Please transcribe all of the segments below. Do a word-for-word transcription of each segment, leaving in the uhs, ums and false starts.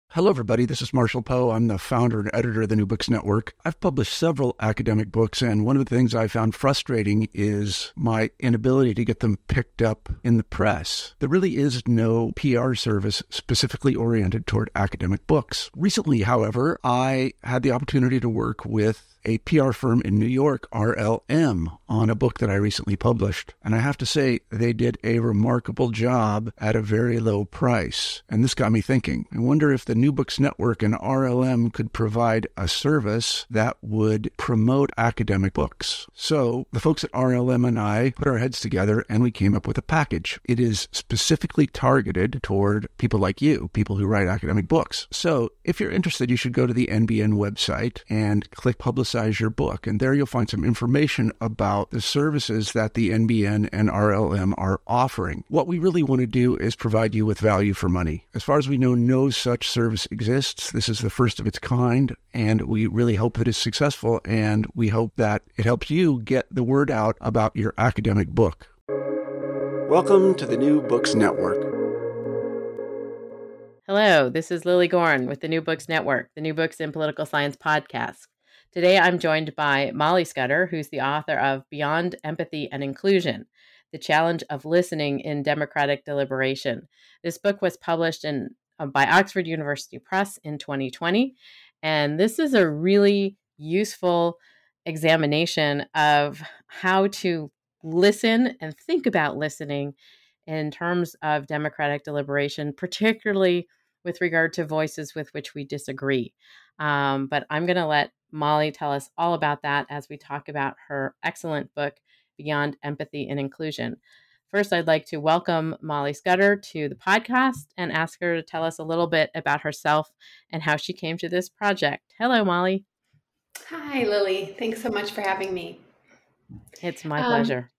Hello, everybody. This is Marshall Poe. I'm the founder and editor of the New Books Network. I've published several academic books, and one of the things I found frustrating is my inability to get them picked up in the press. There really is no P R service specifically oriented toward academic books. Recently, however, I had the opportunity to work with a P R firm in New York, R L M, on a book that I recently published. And I have to say, they did a remarkable job at a very low price. And this got me thinking. I wonder if the New Books Network and R L M could provide a service that would promote academic books. So the folks at R L M and I put our heads together and we came up with a package. It is specifically targeted toward people like you, people who write academic books. So if you're interested, you should go to the N B N website and click Publicize your book. And there you'll find some information about the services that the N B N and R L M are offering. What we really want to do is provide you with value for money. As far as we know, no such service exists. This is the first of its kind, and we really hope that it's successful, and we hope that it helps you get the word out about your academic book. Welcome to the New Books Network. Hello, this is Lily Gorn with the New Books Network, the New Books in Political Science podcast. Today, I'm joined by Molly Scudder, who's the author of Beyond Empathy and Inclusion, The Challenge of Listening in Democratic Deliberation. This book was published in, uh, by Oxford University Press in twenty twenty, and this is a really useful examination of how to listen and think about listening in terms of democratic deliberation, particularly with regard to voices with which we disagree. Um, but I'm going to let Molly tell us all about that as we talk about her excellent book, Beyond Empathy and Inclusion. First, I'd like to welcome Molly Scudder to the podcast and ask her to tell us a little bit about herself and how she came to this project. Hello, Molly. Hi, Lily. Thanks so much for having me. It's my Um, pleasure.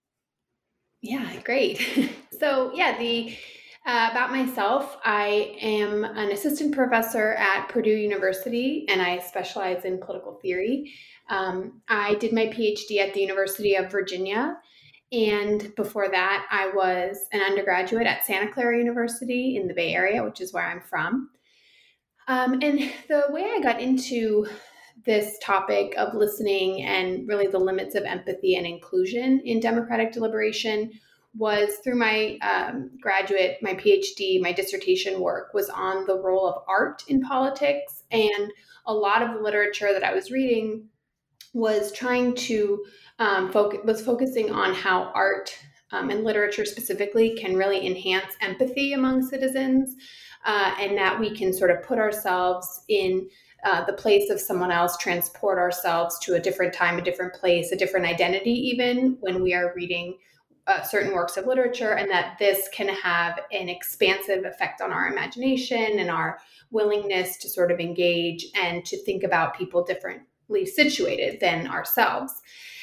Yeah, great. So yeah, the uh, about myself, I am an assistant professor at Purdue University, and I specialize in political theory. Um, I did my PhD at the University of Virginia, and before that, I was an undergraduate at Santa Clara University in the Bay Area, which is where I'm from. Um, and the way I got into this topic of listening and really the limits of empathy and inclusion in democratic deliberation was through my um, graduate, my PhD, my dissertation work was on the role of art in politics. And a lot of the literature that I was reading was trying to um, focus, was focusing on how art um, and literature specifically can really enhance empathy among citizens, uh, and that we can sort of put ourselves in Uh, the place of someone else, transport ourselves to a different time, a different place, a different identity, even when we are reading uh, certain works of literature, and that this can have an expansive effect on our imagination and our willingness to sort of engage and to think about people differently situated than ourselves.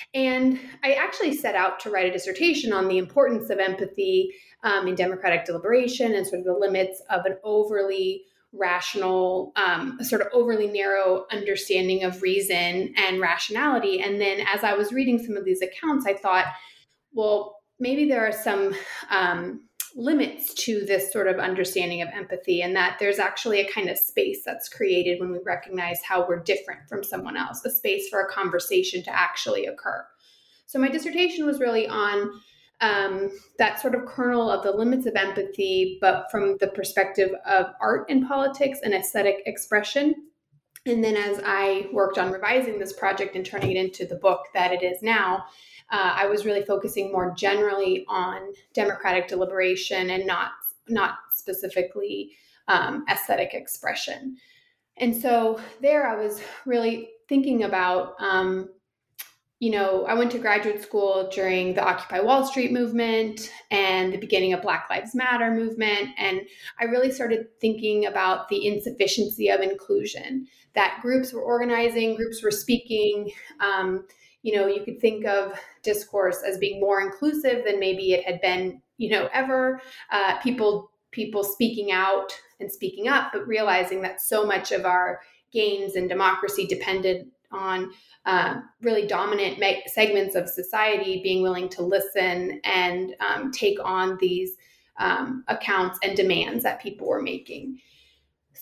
And I actually set out to write a dissertation on the importance of empathy um, in democratic deliberation and sort of the limits of an overly rational, um, sort of overly narrow understanding of reason and rationality. And then as I was reading some of these accounts, I thought, well, maybe there are some um, limits to this sort of understanding of empathy, and that there's actually a kind of space that's created when we recognize how we're different from someone else, a space for a conversation to actually occur. So my dissertation was really on Um, that sort of kernel of the limits of empathy, but from the perspective of art and politics and aesthetic expression. And then as I worked on revising this project and turning it into the book that it is now, uh, I was really focusing more generally on democratic deliberation and not, not specifically um, aesthetic expression. And so there I was really thinking about um, you know, I went to graduate school during the Occupy Wall Street movement and the beginning of Black Lives Matter movement. And I really started thinking about the insufficiency of inclusion, that groups were organizing, groups were speaking. Um, you know, you could think of discourse as being more inclusive than maybe it had been, you know, ever. Uh, people, people speaking out and speaking up, but realizing that so much of our gains in democracy depended on uh, really dominant me- segments of society being willing to listen and um, take on these um, accounts and demands that people were making.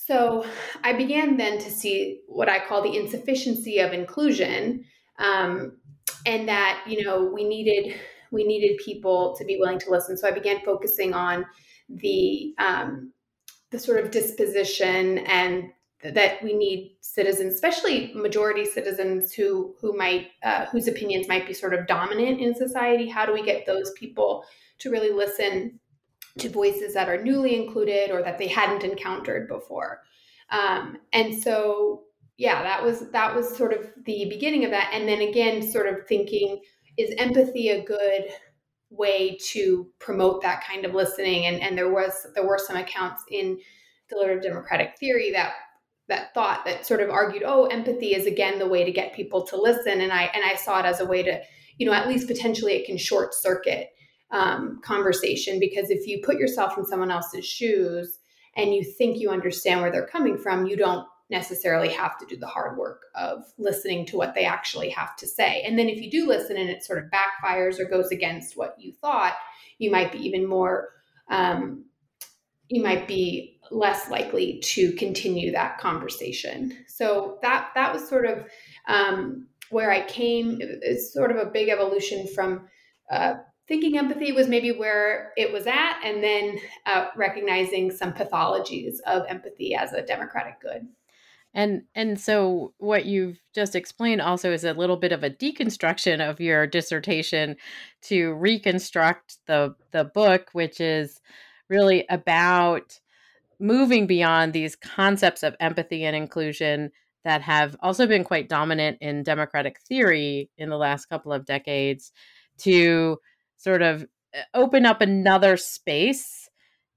So I began then to see what I call the insufficiency of inclusion, um, and that, you know, we needed we needed people to be willing to listen. So I began focusing on the um, the sort of disposition, and that we need citizens, especially majority citizens who who might uh, whose opinions might be sort of dominant in society. How do we get those people to really listen to voices that are newly included or that they hadn't encountered before? Um, and so, yeah, that was that was sort of the beginning of that. And then again, sort of thinking, is empathy a good way to promote that kind of listening? And, and there was there were some accounts in deliberative democratic theory that that thought that sort of argued, oh, empathy is again the way to get people to listen. And I and I saw it as a way to, you know, at least potentially it can short circuit um, conversation, because if you put yourself in someone else's shoes and you think you understand where they're coming from, you don't necessarily have to do the hard work of listening to what they actually have to say. And then if you do listen and it sort of backfires or goes against what you thought, you might be even more, um, you might be less likely to continue that conversation. So that that was sort of um, where I came. It's sort of a big evolution from uh, thinking empathy was maybe where it was at, and then uh, recognizing some pathologies of empathy as a democratic good. And and so what you've just explained also is a little bit of a deconstruction of your dissertation to reconstruct the the book, which is really about moving beyond these concepts of empathy and inclusion that have also been quite dominant in democratic theory in the last couple of decades, to sort of open up another space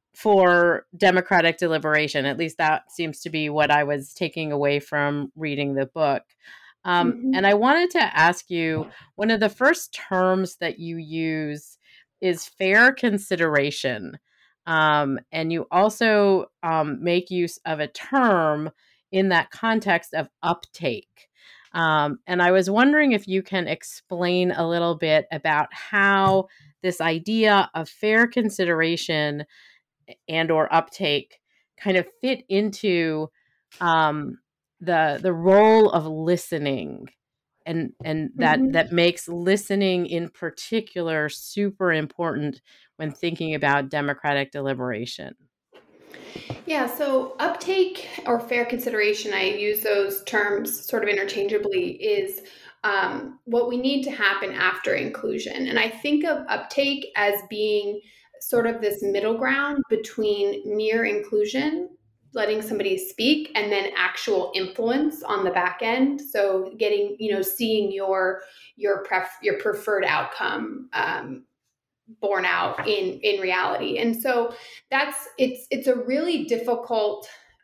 for democratic deliberation. At least that seems to be what I was taking away from reading the book. Um, Mm-hmm. and I wanted to ask you, one of the first terms that you use is fair consideration. Um, and you also um, make use of a term in that context of uptake. Um, and I was wondering if you can explain a little bit about how this idea of fair consideration and or uptake kind of fit into um, the the role of listening, and and that Mm-hmm. that makes listening in particular super important when thinking about democratic deliberation. Yeah, so uptake or fair consideration, I use those terms sort of interchangeably, is um, what we need to happen after inclusion. And I think of uptake as being sort of this middle ground between mere inclusion, letting somebody speak, and then actual influence on the back end. So getting, you know, seeing your your pref your preferred outcome um, borne out in in reality. And so that's it's it's a really difficult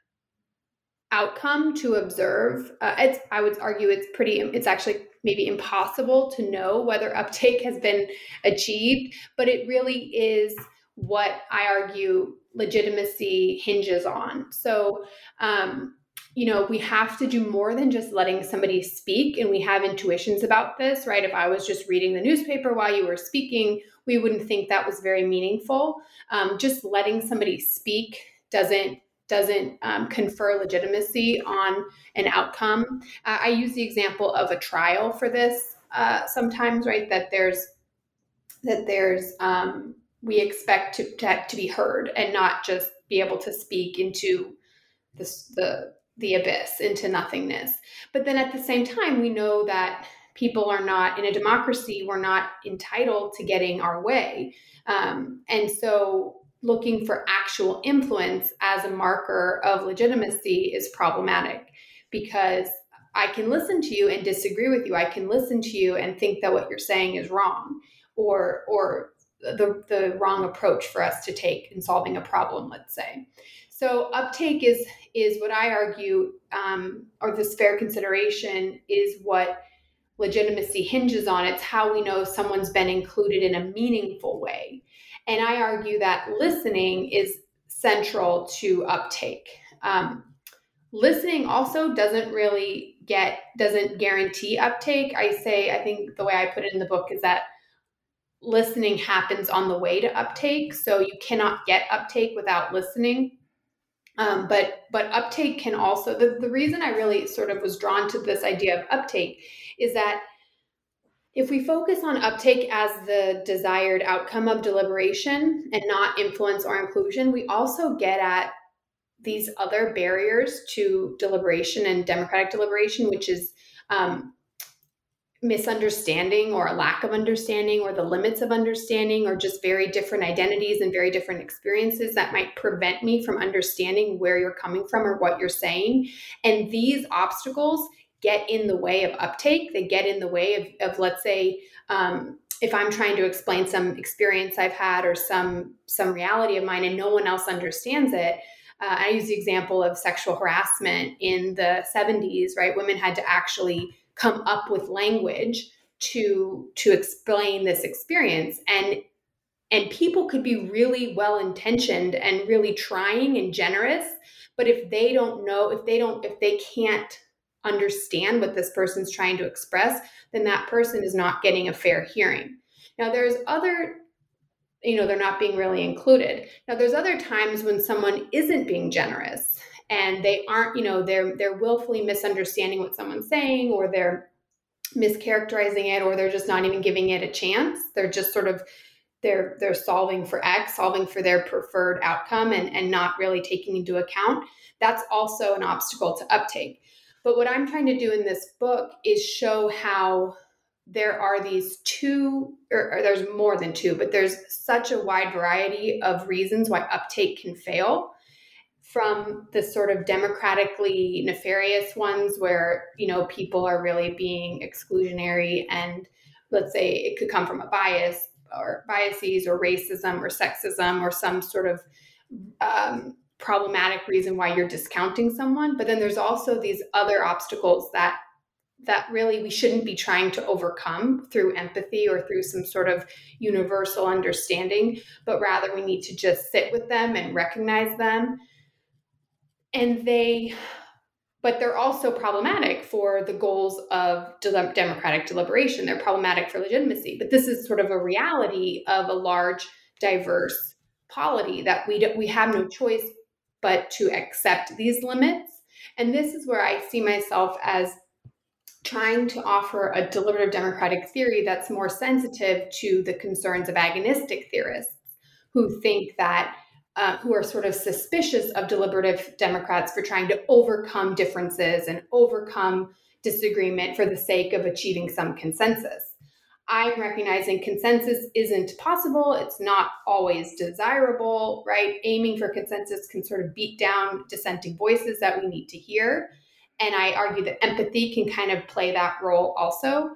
outcome to observe. Uh, it's I would argue it's pretty it's actually maybe impossible to know whether uptake has been achieved, but it really is what I argue legitimacy hinges on. So um you know, we have to do more than just letting somebody speak. And we have intuitions about this, right? If I was just reading the newspaper while you were speaking, we wouldn't think that was very meaningful. Um, just letting somebody speak doesn't doesn't um, confer legitimacy on an outcome. Uh, I use the example of a trial for this uh, sometimes, right? That there's that there's um, we expect to, to to be heard and not just be able to speak into this, the the abyss, into nothingness. But then at the same time, we know that people are not, in a democracy, we're not entitled to getting our way. Um, and so looking for actual influence as a marker of legitimacy is problematic, because I can listen to you and disagree with you. I can listen to you and think that what you're saying is wrong, or or the, the wrong approach for us to take in solving a problem, let's say. So uptake is is what I argue, um, or this fair consideration is what legitimacy hinges on. It's how we know someone's been included in a meaningful way. And I argue that listening is central to uptake. Um, listening also doesn't really get, doesn't guarantee uptake. I say, I think the way I put it in the book is that listening happens on the way to uptake. So you cannot get uptake without listening. Um, but but uptake can also, the, the reason I really sort of was drawn to this idea of uptake is that if we focus on uptake as the desired outcome of deliberation and not influence or inclusion, we also get at these other barriers to deliberation and democratic deliberation, which is um, misunderstanding or a lack of understanding or the limits of understanding or just very different identities and very different experiences that might prevent me from understanding where you're coming from or what you're saying. And these obstacles get in the way of uptake. They get in the way of, of let's say, um, if I'm trying to explain some experience I've had or some some reality of mine and no one else understands it. Uh, I use the example of sexual harassment in the seventies, right? Women had to actually come up with language to to explain this experience, and and people could be really well intentioned and really trying and generous, but if they don't know, if they don't if they can't understand what this person's trying to express, then that person is not getting a fair hearing. Now there's other, you know, they're not being really included. Now there's other times when someone isn't being generous and they aren't, you know, they're they're willfully misunderstanding what someone's saying, or they're mischaracterizing it, or they're just not even giving it a chance. They're just sort of they're they're solving for X, solving for their preferred outcome, and, and not really taking into account. That's also an obstacle to uptake. But what I'm trying to do in this book is show how there are these two, or, or there's more than two, but there's such a wide variety of reasons why uptake can fail, from the sort of democratically nefarious ones where, you know, people are really being exclusionary, and let's say it could come from a bias or biases or racism or sexism or some sort of um, problematic reason why you're discounting someone. But then there's also these other obstacles that that really we shouldn't be trying to overcome through empathy or through some sort of universal understanding, but rather we need to just sit with them and recognize them. And they, but they're also problematic for the goals of de- democratic deliberation. They're problematic for legitimacy. But this is sort of a reality of a large, diverse polity that we don't, we have no choice but to accept these limits. And this is where I see myself as trying to offer a deliberative democratic theory that's more sensitive to the concerns of agonistic theorists who think that Uh, who are sort of suspicious of deliberative Democrats for trying to overcome differences and overcome disagreement for the sake of achieving some consensus. I'm recognizing consensus isn't possible. It's not always desirable, right? Aiming for consensus can sort of beat down dissenting voices that we need to hear. And I argue that empathy can kind of play that role also.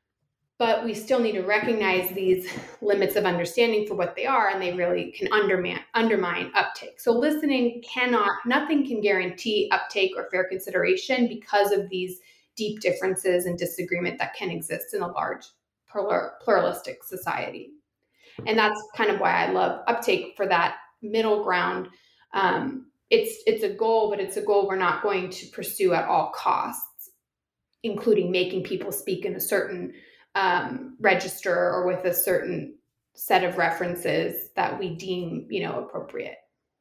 But we still need to recognize these limits of understanding for what they are, and they really can undermine, undermine uptake. So listening cannot, nothing can guarantee uptake or fair consideration because of these deep differences and disagreement that can exist in a large plural, pluralistic society. And that's kind of why I love uptake, for that middle ground. Um, it's it's a goal, but it's a goal we're not going to pursue at all costs, including making people speak in a certain um, register or with a certain set of references that we deem, you know, appropriate.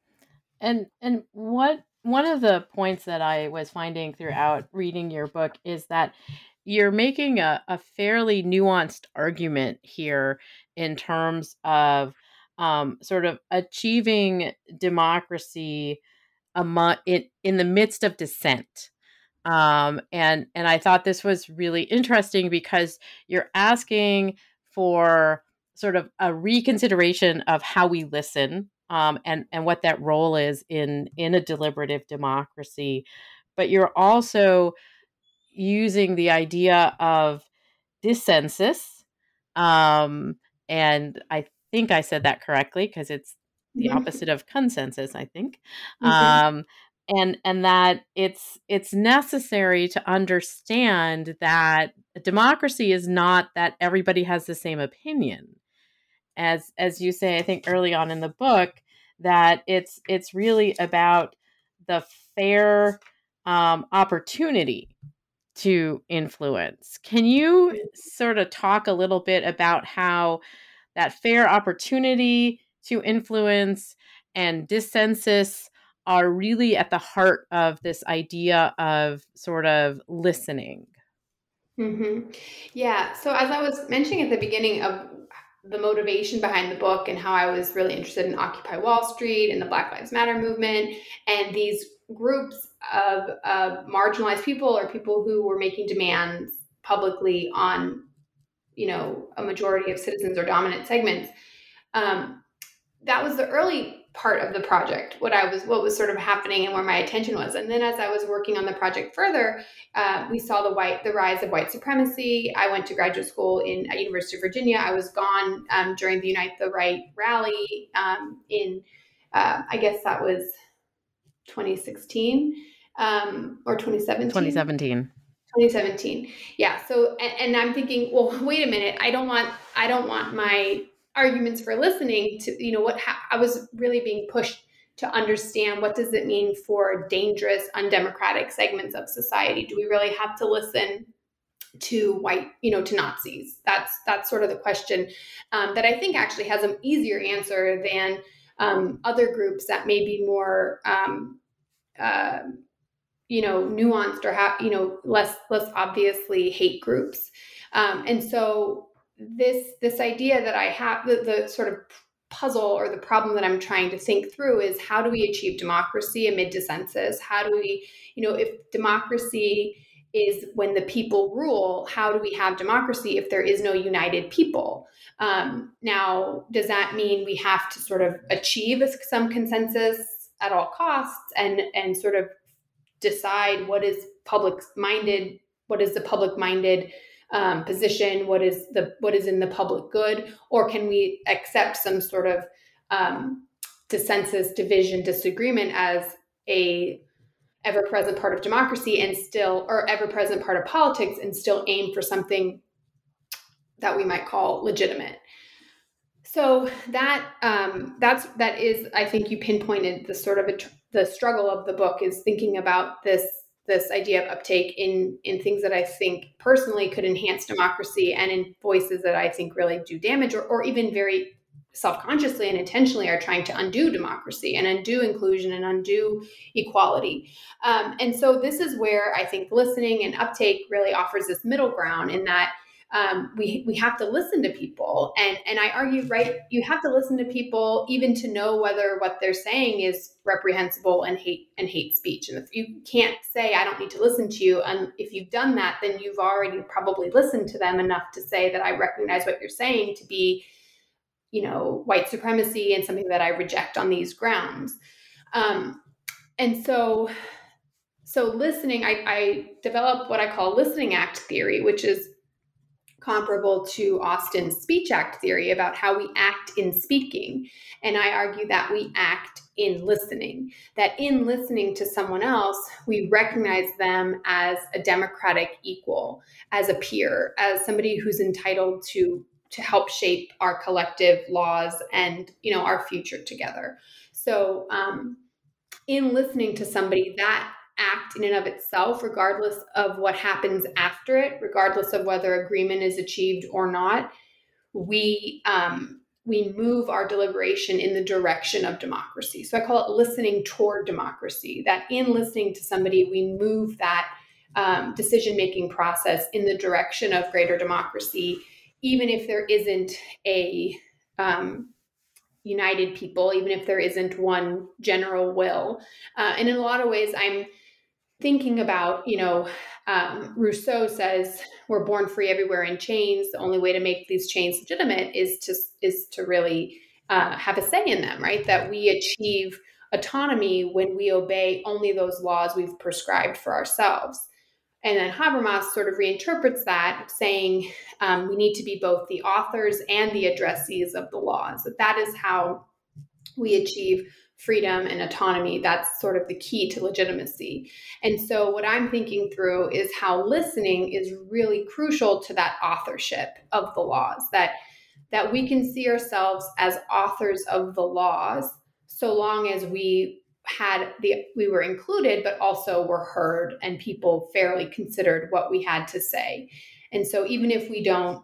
And and what one of the points that I was finding throughout reading your book is that you're making a, a fairly nuanced argument here in terms of um, sort of achieving democracy among, in, in the midst of dissent. Um, and and I thought this was really interesting because you're asking for sort of a reconsideration of how we listen, um, and and what that role is in in a deliberative democracy, but you're also using the idea of dissensus, um, and I think I said that correctly because it's the Mm-hmm. opposite of consensus, I think. Mm-hmm. Um, and and that it's it's necessary to understand that democracy is not that everybody has the same opinion. As as you say, I think early on in the book, that it's it's really about the fair um, opportunity to influence. Can you sort of talk a little bit about how that fair opportunity to influence and dissensus are really at the heart of this idea of sort of listening. Mm-hmm. Yeah. So as I was mentioning at the beginning of the motivation behind the book and how I was really interested in Occupy Wall Street and the Black Lives Matter movement and these groups of uh, marginalized people or people who were making demands publicly on, you know, a majority of citizens or dominant segments. Um, that was the early part of the project, what I was, what was sort of happening and where my attention was. And then as I was working on the project further, uh, we saw the white, the rise of white supremacy. I went to graduate school in at University of Virginia. I was gone um, during the Unite the Right rally um, in, uh, I guess that was twenty sixteen um, or twenty seventeen. twenty seventeen. twenty seventeen. Yeah. So, and, and I'm thinking, well, wait a minute. I don't want, I don't want my arguments for listening to, you know, what ha- I was really being pushed to understand what does it mean for dangerous, undemocratic segments of society? Do we really have to listen to white, you know, to Nazis? That's, that's sort of the question um, that I think actually has an easier answer than um, other groups that may be more, um, uh, you know, nuanced or have, you know, less, less obviously hate groups. Um, and so this, this idea that I have, the, the sort of puzzle or the problem that I'm trying to think through is how do we achieve democracy amid dissensus? How do we, you know, if democracy is when the people rule, how do we have democracy if there is no united people? Um, now, does that mean we have to sort of achieve some consensus at all costs and, and sort of decide what is public-minded, what is the public-minded um, position, what is the what is in the public good, or can we accept some sort of um, dissensus, division, disagreement as a ever-present part of democracy and still, or ever-present part of politics and still aim for something that we might call legitimate? So that um, that's that is, I think you pinpointed the sort of a, the struggle of the book is thinking about this this idea of uptake in in things that I think personally could enhance democracy and in voices that I think really do damage or, or even very self-consciously and intentionally are trying to undo democracy and undo inclusion and undo equality. Um, and so this is where I think listening and uptake really offers this middle ground in that Um, we we have to listen to people. And, and I argue, right, you have to listen to people even to know whether what they're saying is reprehensible and hate and hate speech. And if you can't say, I don't need to listen to you, and if you've done that, then you've already probably listened to them enough to say that I recognize what you're saying to be, you know, white supremacy and something that I reject on these grounds. Um, and so, so listening, I, I developed what I call listening act theory, which is comparable to Austin's speech act theory about how we act in speaking. And I argue that we act in listening, that in listening to someone else, we recognize them as a democratic equal, as a peer, as somebody who's entitled to, to help shape our collective laws and, you know, our future together. So um, in listening to somebody, that act in and of itself, regardless of what happens after it, regardless of whether agreement is achieved or not, we um, we move our deliberation in the direction of democracy. So I call it listening toward democracy, that in listening to somebody, we move that um, decision-making process in the direction of greater democracy, even if there isn't a um, united people, even if there isn't one general will. Uh, and in a lot of ways, I'm thinking about, you know, um, Rousseau says we're born free everywhere in chains. The only way to make these chains legitimate is to is to really uh, have a say in them, right? That we achieve autonomy when we obey only those laws we've prescribed for ourselves. And then Habermas sort of reinterprets that, saying um, we need to be both the authors and the addressees of the laws. That that is how we achieve freedom and autonomy. That's sort of the key to legitimacy. And so what I'm thinking through is how listening is really crucial to that authorship of the laws, that, that we can see ourselves as authors of the laws so long as we had the, we were included, but also were heard and people fairly considered what we had to say. And so even if we don't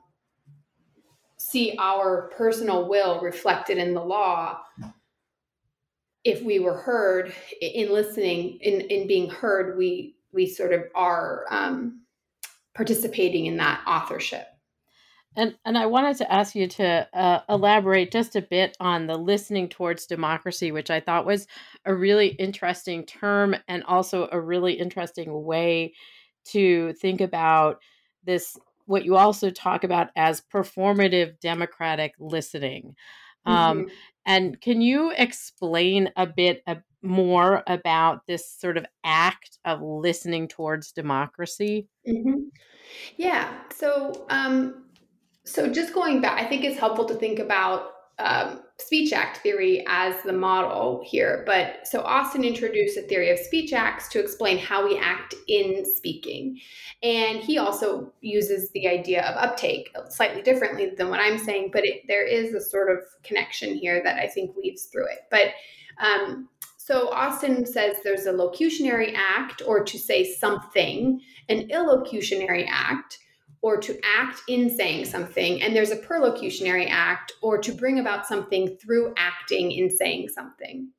see our personal will reflected in the law, if we were heard in listening, in, in being heard, we we sort of are um, participating in that authorship. And and I wanted to ask you to uh, elaborate just a bit on the listening towards democracy, which I thought was a really interesting term and also a really interesting way to think about this, what you also talk about as performative democratic listening. Um, Mm-hmm. and can you explain a bit uh, more about this sort of act of listening towards democracy? Mm-hmm. Yeah. So, um, so just going back, I think it's helpful to think about um, speech act theory as the model here. But so Austin introduced a theory of speech acts to explain how we act in speaking. And he also uses the idea of uptake slightly differently than what I'm saying, but it, there is a sort of connection here that I think weaves through it. But um, so Austin says there's a locutionary act, or to say something, an illocutionary act, or to act in saying something, and there's a perlocutionary act, or to bring about something through acting in saying something.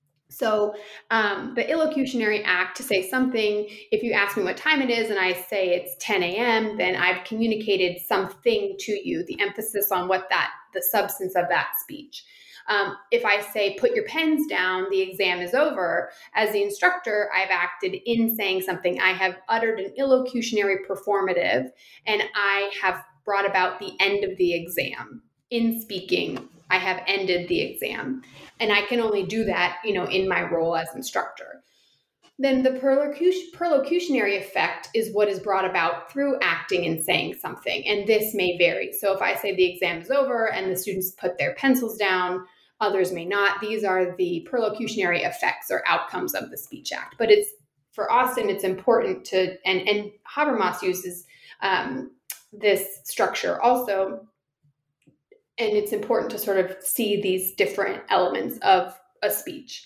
So um, the illocutionary act, to say something, if you ask me what time it is and I say it's ten a.m., then I've communicated something to you, the emphasis on what that, the substance of that speech. Um, if I say, put your pens down, the exam is over, as the instructor, I've acted in saying something. I have uttered an illocutionary performative, and I have brought about the end of the exam. In speaking, I have ended the exam. And I can only do that, you know, in my role as instructor. Then the perlocution, perlocutionary effect is what is brought about through acting and saying something. And this may vary. So if I say the exam is over and the students put their pencils down, others may not. These are the perlocutionary effects or outcomes of the speech act. But it's, for Austin, it's important to, and, and Habermas uses um, this structure also. And it's important to sort of see these different elements of a speech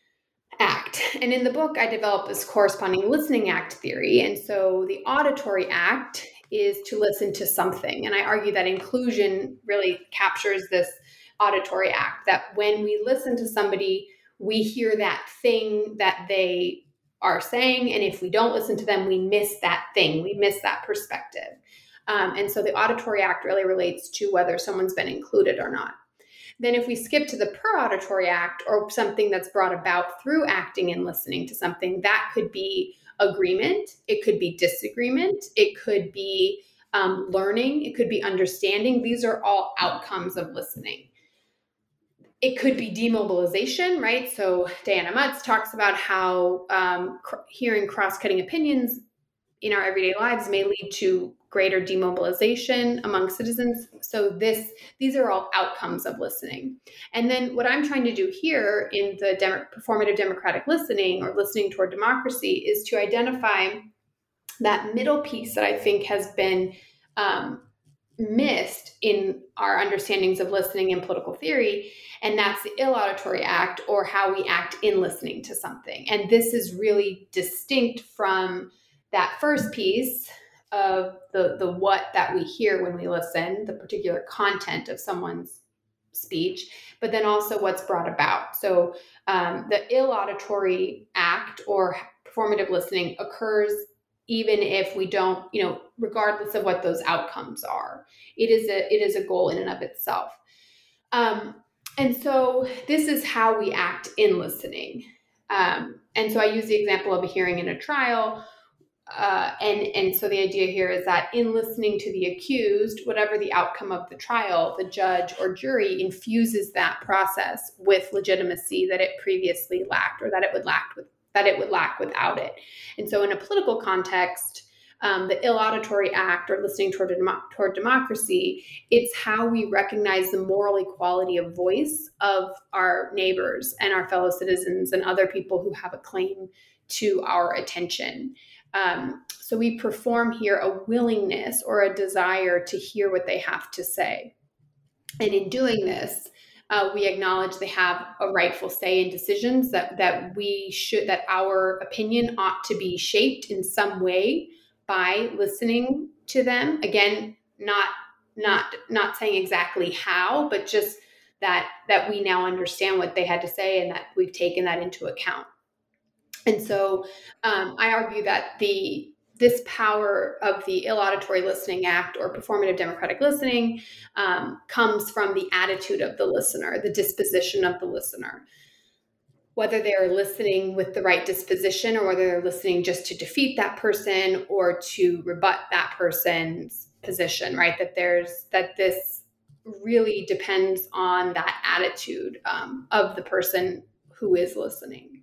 act. And in the book, I developed this corresponding listening act theory. And so the auditory act is to listen to something. And I argue that inclusion really captures this auditory act, that when we listen to somebody, we hear that thing that they are saying. And if we don't listen to them, we miss that thing, we miss that perspective. Um, and so the auditory act really relates to whether someone's been included or not. Then if we skip to the per-auditory act, or something that's brought about through acting and listening to something, that could be agreement, it could be disagreement, it could be um, learning, it could be understanding. These are all outcomes of listening. It could be demobilization, right? So Diana Mutz talks about how um, cr- hearing cross-cutting opinions in our everyday lives may lead to greater demobilization among citizens. So this, these are all outcomes of listening. And then what I'm trying to do here in the dem- performative democratic listening, or listening toward democracy, is to identify that middle piece that I think has been um, missed in our understandings of listening in political theory. And that's the ill-auditory act, or how we act in listening to something. And this is really distinct from that first piece of the, the what that we hear when we listen, the particular content of someone's speech, but then also what's brought about. So um, the ill-auditory act, or performative listening, occurs even if we don't, you know, regardless of what those outcomes are. It is a, it is a goal in and of itself. Um, and so this is how we act in listening. Um, and so I use the example of a hearing in a trial. Uh, and, and so the idea here is that in listening to the accused, whatever the outcome of the trial, the judge or jury infuses that process with legitimacy that it previously lacked, or that it would lack with, that it would lack without it. And so in a political context, um, the ill-auditory act, or listening toward, dem- toward democracy, it's how we recognize the moral equality of voice of our neighbors and our fellow citizens and other people who have a claim to our attention. Um, so we perform here a willingness or a desire to hear what they have to say. And in doing this, uh, we acknowledge they have a rightful say in decisions, that, that we should, that our opinion ought to be shaped in some way by listening to them. Again, not, not, not saying exactly how, but just that that we now understand what they had to say and that we've taken that into account. And so um, I argue that the this power of the Ill-Auditory Listening Act, or performative democratic listening, um, comes from the attitude of the listener, the disposition of the listener. Whether they're listening with the right disposition or whether they're listening just to defeat that person or to rebut that person's position, right? That there's that this really depends on that attitude um, of the person who is listening.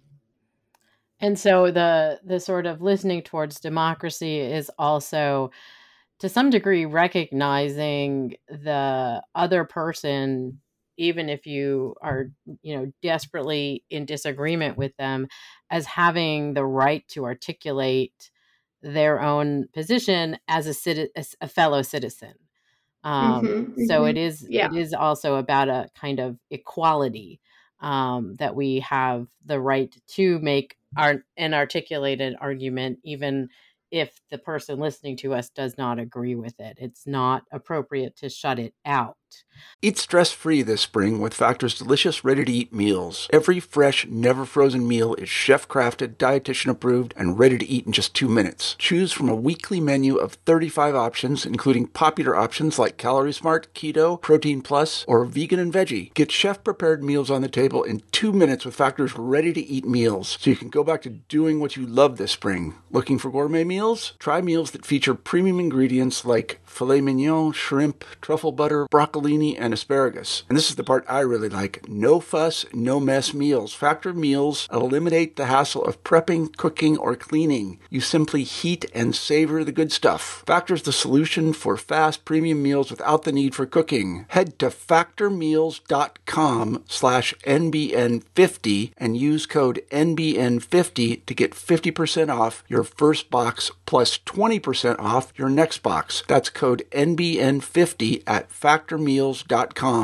And so the the sort of listening towards democracy is also, to some degree, recognizing the other person, even if you are, you know, desperately in disagreement with them, as having the right to articulate their own position as a, citi- as a fellow citizen. Um, Mm-hmm, so mm-hmm. it is Yeah. it is also about a kind of equality, um, that we have the right to make our an articulated argument, even if the person listening to us does not agree with it. It's not appropriate to shut it out. Eat stress-free this spring with Factor's delicious, ready-to-eat meals. Every fresh, never-frozen meal is chef-crafted, dietitian-approved, and ready to eat in just two minutes. Choose from a weekly menu of thirty-five options, including popular options like Calorie Smart, Keto, Protein Plus, or Vegan and Veggie. Get chef-prepared meals on the table in two minutes with Factor's ready-to-eat meals, so you can go back to doing what you love this spring. Looking for gourmet meals? Try meals that feature premium ingredients like filet mignon, shrimp, truffle butter, broccolini, and asparagus. And this is the part I really like. No fuss, no mess meals. Factor meals eliminate the hassle of prepping, cooking, or cleaning. You simply heat and savor the good stuff. Factor's the solution for fast premium meals without the need for cooking. Head to factormeals.com slash NBN50 and use code N B N fifty to get fifty percent off your first box plus twenty percent off your next box. That's code N B N fifty at factormeals.com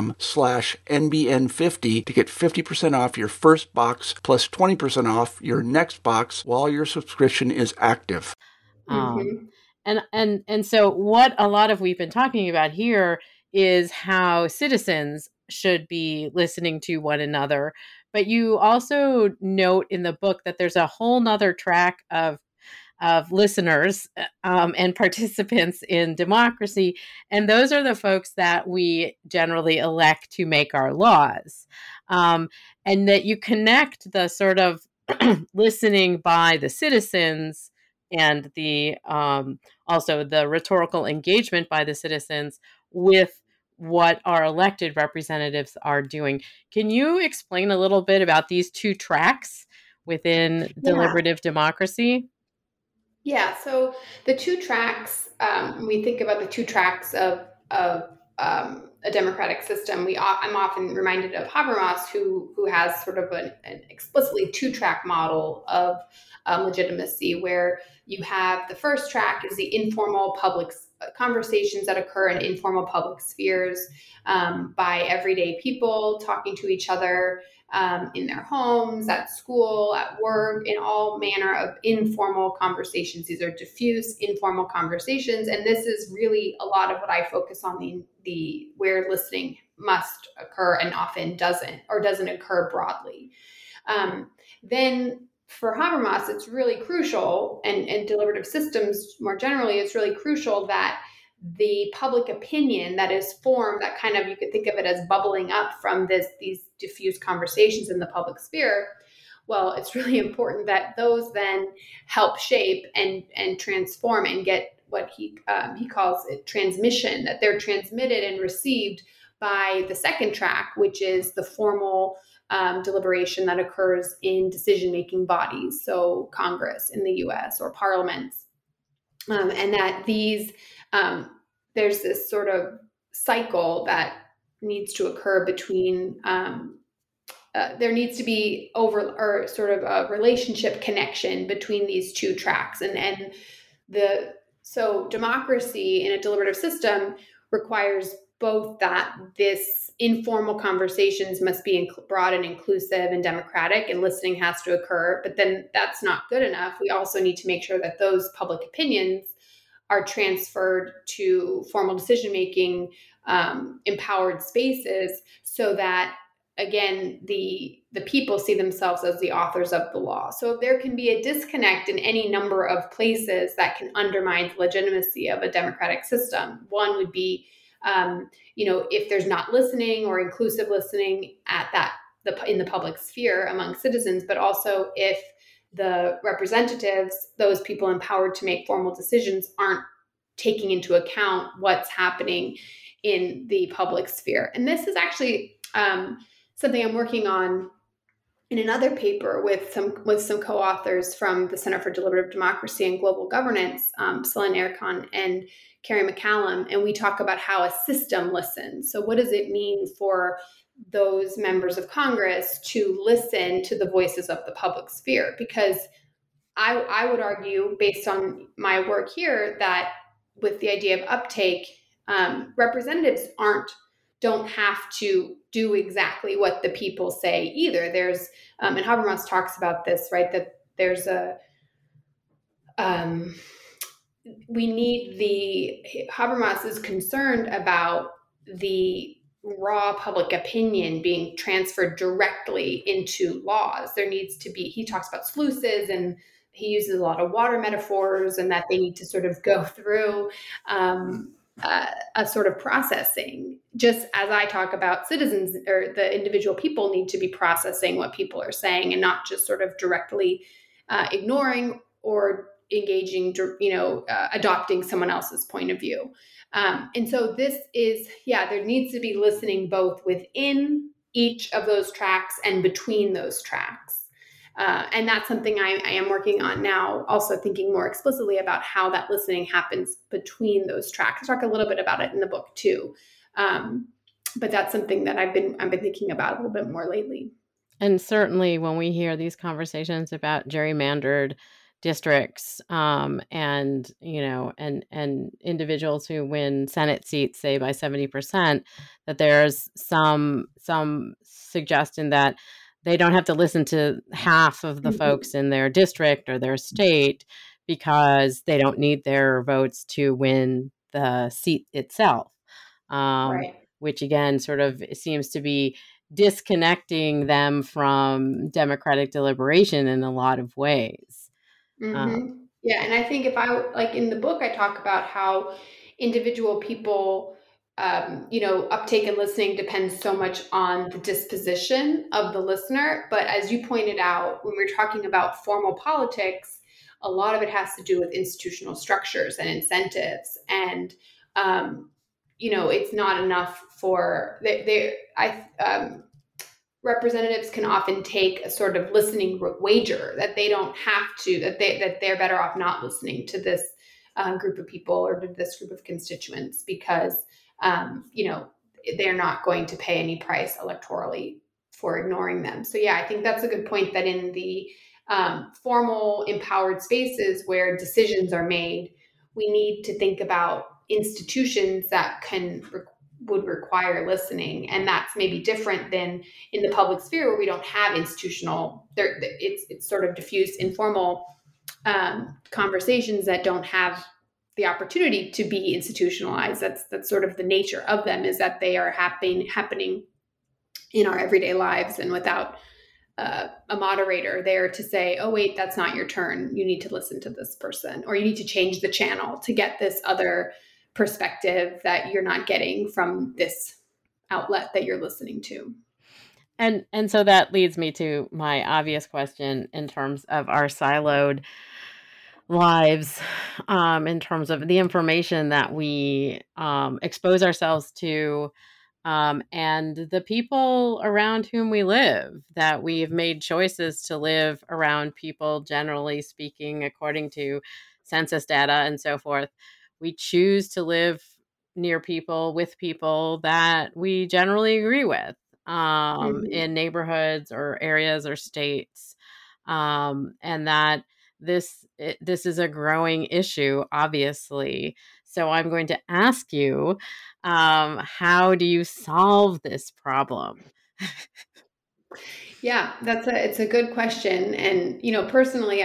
slash NBN50 to get fifty percent off your first box plus twenty percent off your next box while your subscription is active. Um, Mm-hmm. and, and, and so what a lot of we've been talking about here is how citizens should be listening to one another. But you also note in the book that there's a whole nother track of of listeners um, and participants in democracy. And those are the folks that we generally elect to make our laws. Um, and that you connect the sort of listening by the citizens and the um, also the rhetorical engagement by the citizens with what our elected representatives are doing. Can you explain a little bit about these two tracks within Yeah. deliberative democracy? Yeah, so the two tracks, um, when we think about the two tracks of, of um, a democratic system, we I'm often reminded of Habermas, who who has sort of an, an explicitly two-track model of um, legitimacy, where you have the first track is the informal public conversations that occur in informal public spheres um, by everyday people talking to each other um, in their homes, at school, at work, in all manner of informal conversations. These are diffuse, informal conversations, and this is really a lot of what I focus on, the the where listening must occur and often doesn't, or doesn't occur broadly. Um, then for Habermas, it's really crucial, and, and deliberative systems more generally, it's really crucial that the public opinion that is formed, that kind of, you could think of it as bubbling up from this these diffuse conversations in the public sphere. Well, it's really important that those then help shape and and transform and get what he um, he calls it transmission, that they're transmitted and received by the second track, which is the formal um, deliberation that occurs in decision-making bodies, so Congress in the U S or parliaments, um, and that these um, there's this sort of cycle that needs to occur between um, uh, there needs to be over or sort of a relationship connection between these two tracks, and and the so democracy in a deliberative system requires both that this informal conversations must be inc- broad and inclusive and democratic, and listening has to occur. But then that's not good enough. We also need to make sure that those public opinions are transferred to formal decision-making, um, empowered spaces, so that, again, the the people see themselves as the authors of the law. So there can be a disconnect in any number of places that can undermine the legitimacy of a democratic system. One would be, um, you know, if there's not listening or inclusive listening at that the in the public sphere among citizens, but also if the representatives, those people empowered to make formal decisions, aren't taking into account what's happening in the public sphere. And this is actually um, something I'm working on in another paper with some with some co-authors from the Center for Deliberative Democracy and Global Governance, um, Celine Erkan and Carrie McCallum, and we talk about how a system listens. So what does it mean for those members of Congress to listen to the voices of the public sphere? Because I, I would argue, based on my work here, that with the idea of uptake, um, representatives aren't don't have to do exactly what the people say either. There's, um, and Habermas talks about this, right? That there's a, um, we need the, Habermas is concerned about the raw public opinion being transferred directly into laws. There needs to be, he talks about sluices, and he uses a lot of water metaphors, and that they need to sort of go through um, uh, a sort of processing, just as I talk about citizens or the individual people need to be processing what people are saying, and not just sort of directly uh, ignoring or engaging, you know, uh, adopting someone else's point of view. Um, and so this is, yeah, there needs to be listening both within each of those tracks and between those tracks. Uh, and that's something I, I am working on now, also thinking more explicitly about how that listening happens between those tracks. I talk a little bit about it in the book too. Um, but that's something that I've been I've been thinking about a little bit more lately. And certainly when we hear these conversations about gerrymandered districts, um, and, you know, and, and individuals who win Senate seats, say by seventy percent, that there's some, some suggestion that they don't have to listen to half of the mm-hmm. folks in their district or their state because they don't need their votes to win the seat itself. Um, right. Which again, sort of seems to be disconnecting them from democratic deliberation in a lot of ways. Mm-hmm. Um, yeah. And I think if I, like in the book, I talk about how individual people, um, you know, uptake and listening depends so much on the disposition of the listener. But as you pointed out, when we're talking about formal politics, a lot of it has to do with institutional structures and incentives. And, um, you know, it's not enough for, they, they I, um, representatives can often take a sort of listening wager that they don't have to, that they that they're better off not listening to this uh, group of people or to this group of constituents because, um, you know, they're not going to pay any price electorally for ignoring them. So yeah, I think that's a good point, that in the um, formal empowered spaces where decisions are made, we need to think about institutions that can require would require listening. And that's maybe different than in the public sphere where we don't have institutional, there, it's it's sort of diffuse, informal um, conversations that don't have the opportunity to be institutionalized. That's that's sort of the nature of them, is that they are happening happening in our everyday lives and without uh, a moderator there to say, oh, wait, that's not your turn. You need to listen to this person, or you need to change the channel to get this other perspective that you're not getting from this outlet that you're listening to. And and so that leads me to my obvious question in terms of our siloed lives, um, in terms of the information that we um, expose ourselves to, um, and the people around whom we live, that we've made choices to live around people, generally speaking, according to census data and so forth. We choose to live near people, with people that we generally agree with, um, mm-hmm. in neighborhoods or areas or states, um, and that this it, this is a growing issue, obviously. So I'm going to ask you, um, how do you solve this problem? Yeah, that's a it's a good question, and you know, personally, I.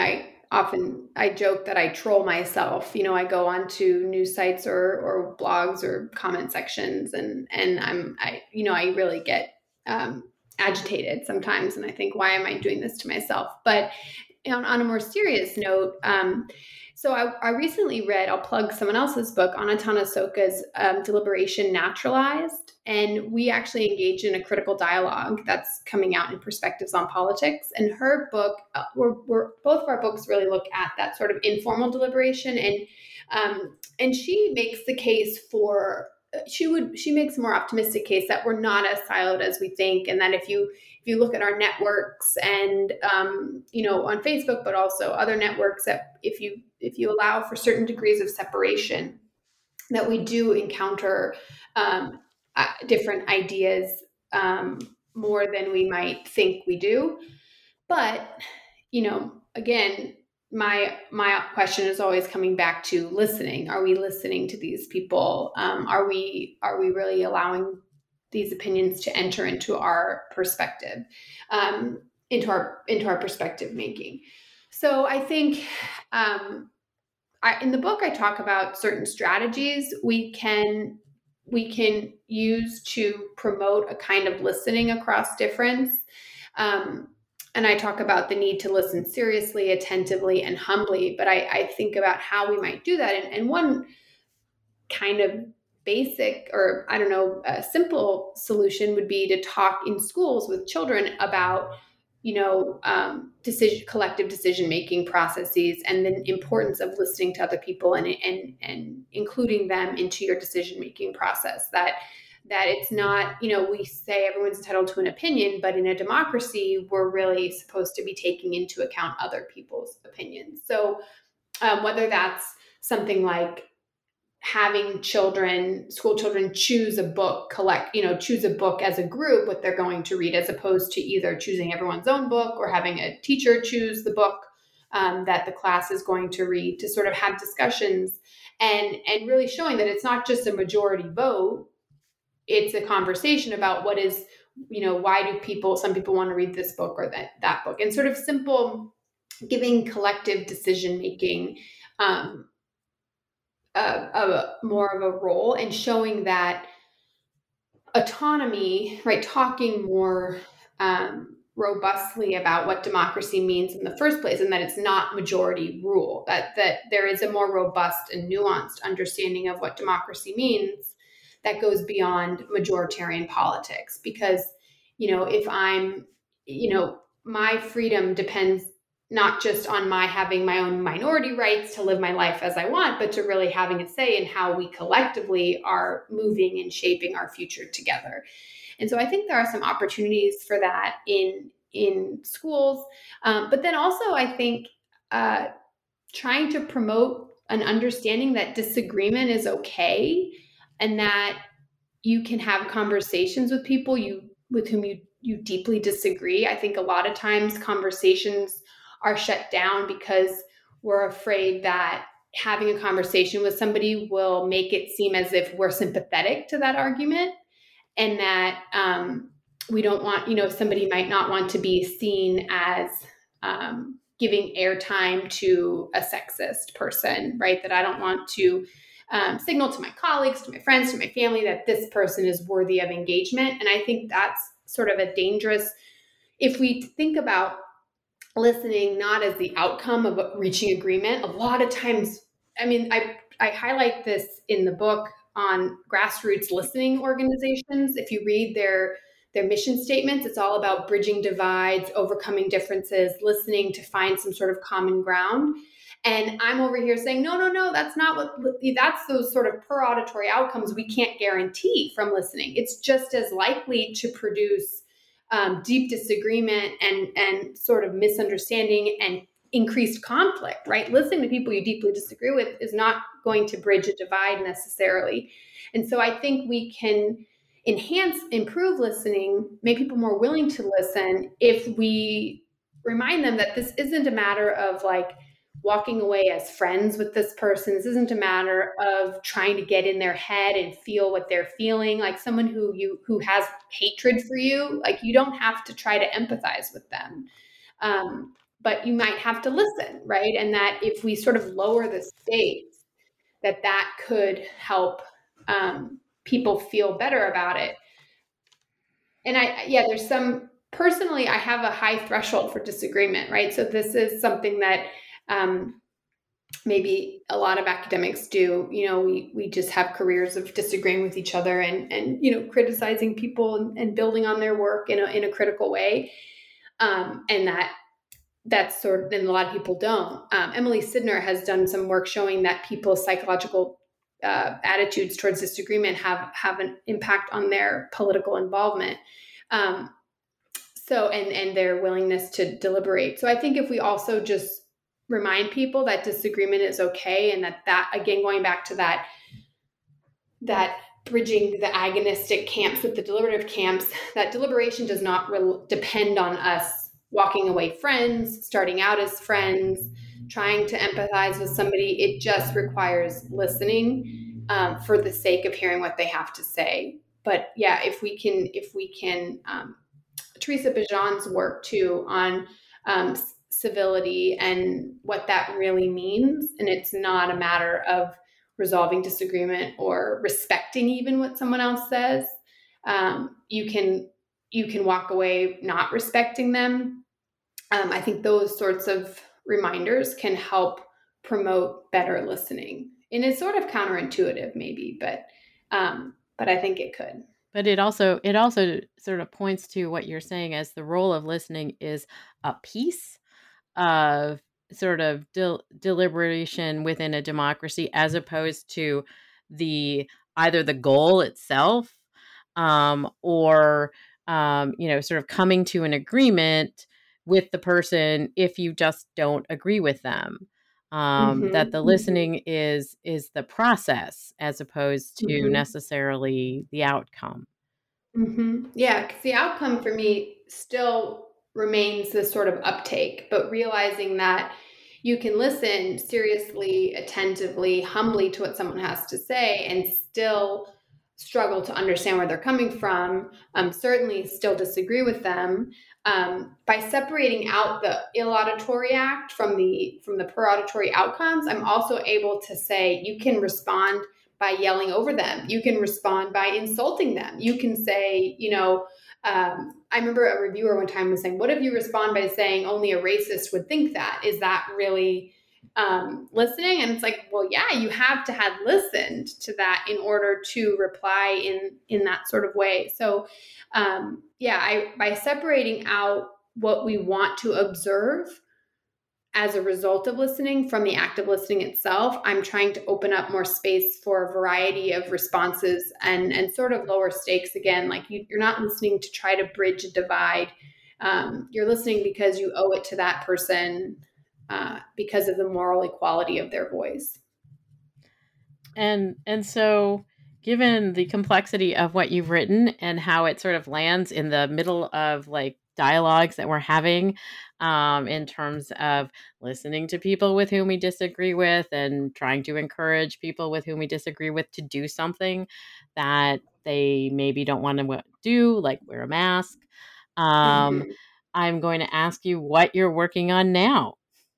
often I joke that I troll myself. You know, I go onto news sites or or blogs or comment sections, and and I'm I you know I really get um, agitated sometimes, and I think, why am I doing this to myself? But on, on a more serious note, um, so I, I recently read, I'll plug someone else's book, Anatana Soka's um, Deliberation Naturalized. And we actually engaged in a critical dialogue that's coming out in Perspectives on Politics. And her book, uh, we're, we're, both of our books really look at that sort of informal deliberation. And um, and she makes the case for, she would, she makes a more optimistic case that we're not as siloed as we think. And that if you, if you look at our networks and, um, you know, on Facebook, but also other networks, that if you, if you allow for certain degrees of separation, that we do encounter um, uh, different ideas um, more than we might think we do. But, you know, again, my my question is always coming back to listening. Are we listening to these people? Um, are we are we really allowing these opinions to enter into our perspective, um, into our into our perspective making? So I think. Um, I, in the book, I talk about certain strategies we can we can use to promote a kind of listening across difference. Um, and I talk about the need to listen seriously, attentively, and humbly. But I, I think about how we might do that. And, and one kind of basic, or I don't know, a simple solution would be to talk in schools with children about you know, um, decision, collective decision-making processes, and the importance of listening to other people and and and including them into your decision-making process. That that it's not, you know, we say everyone's entitled to an opinion, but in a democracy, we're really supposed to be taking into account other people's opinions. So um, whether that's something like having children, school children choose a book, collect, you know, choose a book as a group, what they're going to read, as opposed to either choosing everyone's own book or having a teacher choose the book um, that the class is going to read, to sort of have discussions and, and really showing that it's not just a majority vote. It's a conversation about what is, you know, why do people, some people want to read this book or that, that book, and sort of simple giving collective decision-making, um, A, a more of a role, and showing that autonomy, right? Talking more um, robustly about what democracy means in the first place, and that it's not majority rule. That that there is a more robust and nuanced understanding of what democracy means that goes beyond majoritarian politics. Because, you know, if I'm, you know, my freedom depends not just on my having my own minority rights to live my life as I want, but to really having a say in how we collectively are moving and shaping our future together. And so I think there are some opportunities for that in in schools. Um, but then also I think uh, trying to promote an understanding that disagreement is okay, and that you can have conversations with people you with whom you you deeply disagree. I think a lot of times conversations are shut down because we're afraid that having a conversation with somebody will make it seem as if we're sympathetic to that argument, and that um, we don't want, you know, somebody might not want to be seen as um, giving airtime to a sexist person, right? That I don't want to um, signal to my colleagues, to my friends, to my family that this person is worthy of engagement. And I think that's sort of a dangerous, if we think about listening not as the outcome of reaching agreement. A lot of times, I mean, I, I highlight this in the book on grassroots listening organizations. If you read their, their mission statements, it's all about bridging divides, overcoming differences, listening to find some sort of common ground. And I'm over here saying, no, no, no, that's not what, that's those sort of per auditory outcomes we can't guarantee from listening. It's just as likely to produce Um, deep disagreement and and sort of misunderstanding and increased conflict, right? Listening to people you deeply disagree with is not going to bridge a divide necessarily. And so I think we can enhance, improve listening, make people more willing to listen if we remind them that this isn't a matter of like walking away as friends with this person. This isn't a matter of trying to get in their head and feel what they're feeling. Like someone who you who has hatred for you, like you don't have to try to empathize with them. Um, but you might have to listen, right? And that if we sort of lower the stakes, that that could help um, people feel better about it. And I, yeah, there's some, personally, I have a high threshold for disagreement, right? So this is something that um, maybe a lot of academics do. You know, we we just have careers of disagreeing with each other and, and you know, criticizing people and, and building on their work in a, in a critical way. Um, and that that's sort of, and a lot of people don't. Um, Emily Sidner has done some work showing that people's psychological uh, attitudes towards disagreement have, have an impact on their political involvement. Um, so, and, and their willingness to deliberate. So I think if we also just remind people that disagreement is okay, and that, that again, going back to that, that bridging the agonistic camps with the deliberative camps, that deliberation does not re- depend on us walking away friends, starting out as friends, trying to empathize with somebody. It just requires listening um, for the sake of hearing what they have to say. But yeah, if we can, if we can, um, Teresa Bajan's work too on um, civility and what that really means. And it's not a matter of resolving disagreement or respecting even what someone else says. Um, you can, you can walk away not respecting them. Um, I think those sorts of reminders can help promote better listening. And it's sort of counterintuitive maybe, but um, but I think it could. But it also it also sort of points to what you're saying as the role of listening is a piece of sort of del- deliberation within a democracy, as opposed to the either the goal itself um, or um, you know, sort of coming to an agreement with the person if you just don't agree with them. Um, Mm-hmm. that the listening mm-hmm. is is the process as opposed to mm-hmm. necessarily the outcome. Mm-hmm. Yeah, because the outcome for me still remains this sort of uptake, but realizing that you can listen seriously, attentively, humbly to what someone has to say and still struggle to understand where they're coming from, um, certainly still disagree with them. Um, by separating out the ill-auditory act from the from the per-auditory outcomes, I'm also able to say you can respond by yelling over them. You can respond by insulting them. You can say, you know, um, I remember a reviewer one time was saying, what if you respond by saying only a racist would think that? Is that really um, listening? And it's like, well, yeah, you have to have listened to that in order to reply in, in that sort of way. So um, yeah, I, by separating out what we want to observe as a result of listening from the act of listening itself, I'm trying to open up more space for a variety of responses and, and sort of lower stakes again. Like you, you're not listening to try to bridge a divide. Um, you're listening because you owe it to that person uh, because of the moral equality of their voice. And and so given the complexity of what you've written and how it sort of lands in the middle of like dialogues that we're having um, in terms of listening to people with whom we disagree with and trying to encourage people with whom we disagree with to do something that they maybe don't want to do, like wear a mask. Um, mm-hmm. I'm going to ask you what you're working on now.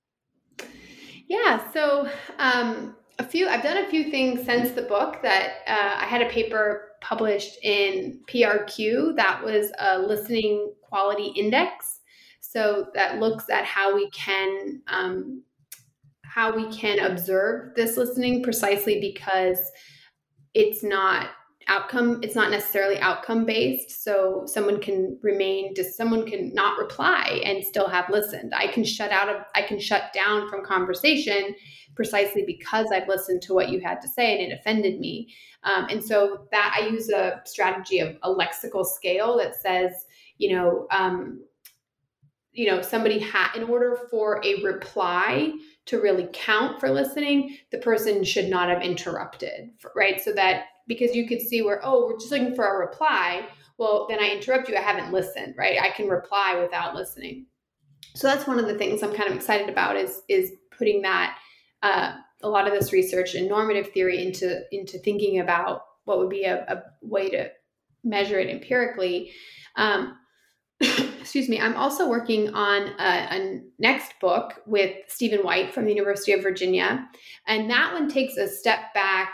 Yeah, so um, a few, I've done a few things since the book that uh, I had a paper published in P R Q that was a listening quality index. So that looks at how we can um, how we can observe this listening precisely because it's not outcome, it's not necessarily outcome based. So someone can remain, just someone can not reply and still have listened. I can shut out of, I can shut down from conversation precisely because I've listened to what you had to say and it offended me. Um, and so that I use a strategy of a lexical scale that says, you know, um, you know, somebody had, in order for a reply to really count for listening, the person should not have interrupted, right? So that, because you could see where, oh, we're just looking for a reply. Well, then I interrupt you. I haven't listened, right? I can reply without listening. So that's one of the things I'm kind of excited about is, is putting that, uh, a lot of this research in normative theory into, into thinking about what would be a, a way to measure it empirically. Um, excuse me, I'm also working on a, a next book with Stephen White from the University of Virginia. And that one takes a step back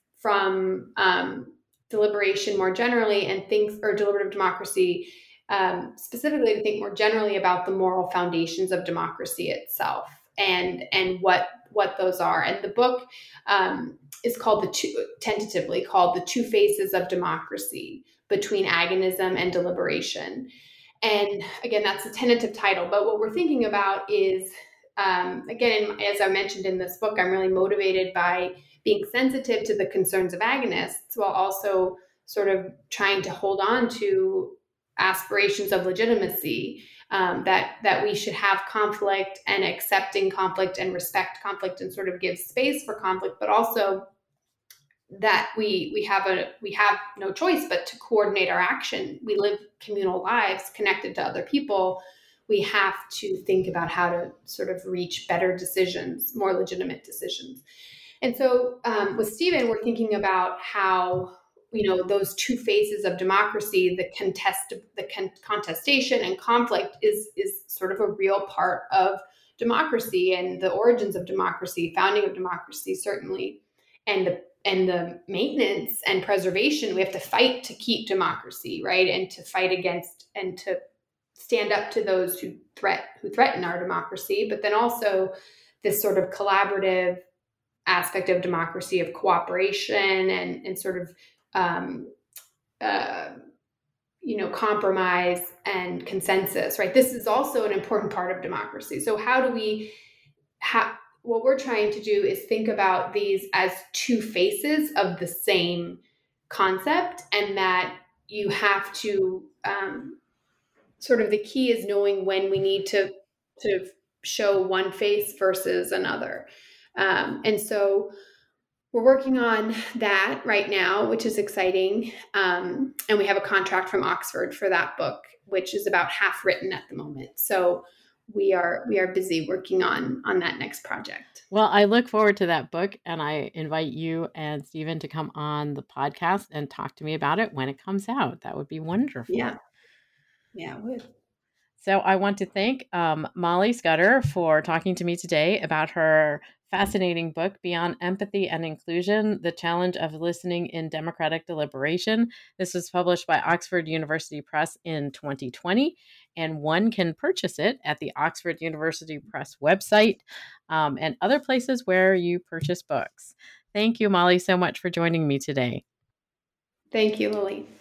from um, deliberation more generally and thinks, or deliberative democracy, um, specifically to think more generally about the moral foundations of democracy itself and, and what, what those are. And the book um, is called the two, tentatively called The Two Faces of Democracy, Between Agonism and Deliberation. And again, that's a tentative title, but what we're thinking about is, um, again, as I mentioned in this book, I'm really motivated by being sensitive to the concerns of agonists while also sort of trying to hold on to aspirations of legitimacy, um, that, that we should have conflict and accepting conflict and respect conflict and sort of give space for conflict, but also that we we have a we have no choice but to coordinate our action. We live communal lives connected to other people. We have to think about how to sort of reach better decisions, more legitimate decisions. And so um, with Stephen, we're thinking about how, you know, those two faces of democracy, the contest, the con- contestation and conflict is is sort of a real part of democracy and the origins of democracy, founding of democracy, certainly, and the and the maintenance and preservation. We have to fight to keep democracy, right? And to fight against and to stand up to those who threat who threaten our democracy. But then also this sort of collaborative aspect of democracy of cooperation and, and sort of, um, uh, you know, compromise and consensus, right? This is also an important part of democracy. So how do we have, what we're trying to do is think about these as two faces of the same concept, and that you have to um, sort of the key is knowing when we need to to show one face versus another. Um, and so we're working on that right now, which is exciting. Um, and we have a contract from Oxford for that book, which is about half written at the moment. So we are we are busy working on on that next project. Well, I look forward to that book, and I invite you and Stephen to come on the podcast and talk to me about it when it comes out. That would be wonderful. Yeah. Yeah, it would. So I want to thank um, Molly Scudder for talking to me today about her fascinating book, Beyond Empathy and Inclusion, The Challenge of Listening in Democratic Deliberation. This was published by Oxford University Press in twenty twenty, and one can purchase it at the Oxford University Press website um, and other places where you purchase books. Thank you, Molly, so much for joining me today. Thank you, Lily.